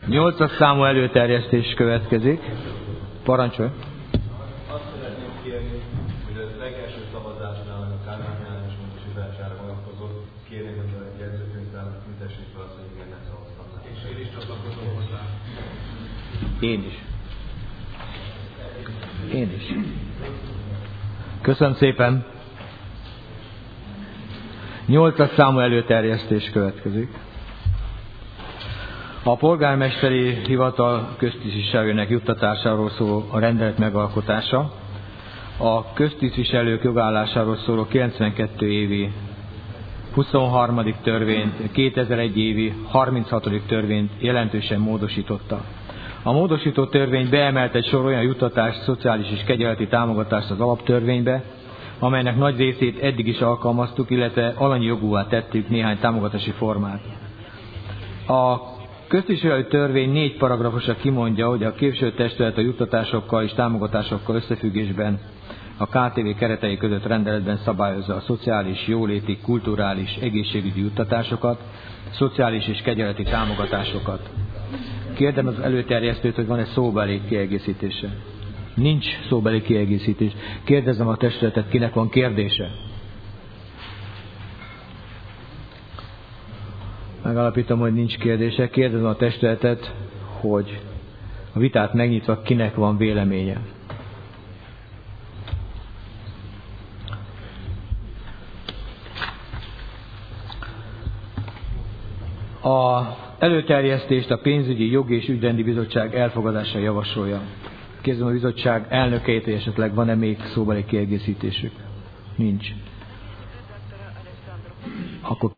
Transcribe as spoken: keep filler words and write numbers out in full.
Nyolcas számú előterjesztés következik. Parancsolj! Azt szeretném kérni, hogy a legelső szavazásnál a Kálmán és módosítására vonatkozott, kérnék, hogy a jegyzőkönyvben műtessék fel azt, hogy igen, nem szavaztam rá. És én is csatlakozom hozzá. Én is. Én is. Köszönöm szépen! Nyolcas számú előterjesztés következik. A polgármesteri hivatal köztisztviselőnek juttatásáról szóló a rendelet megalkotása, a köztisztviselők jogállásáról szóló kilencvenkettő évi huszonharmadik törvényt, kétezer-egy évi harminchatodik törvényt jelentősen módosította. A módosító törvény beemelt egy sor olyan juttatást, szociális és kegyeleti támogatást az alaptörvénybe, amelynek nagy részét eddig is alkalmaztuk, illetve alanyjogúvá tettük néhány támogatási formát. A köztisztviselői törvény négy paragrafusa kimondja, hogy a képviselőtestület a juttatásokkal és támogatásokkal összefüggésben a ká té vé keretei között rendeletben szabályozza a szociális, jóléti, kulturális, egészségügyi juttatásokat, szociális és kegyeleti támogatásokat. Kérdem az előterjesztőt, hogy van-e szóbeli kiegészítése. Nincs szóbeli kiegészítés. Kérdezem a testületet, kinek van kérdése. Megalapítom, hogy nincs kérdése. Kérdezem a testületet, hogy a vitát megnyitva kinek van véleménye. A előterjesztést a pénzügyi, jogi és ügyrendi bizottság elfogadása javasolja. Kérdezem a bizottság elnökeit, hogy esetleg van-e még szóbeli kiegészítésük. Nincs. Akkor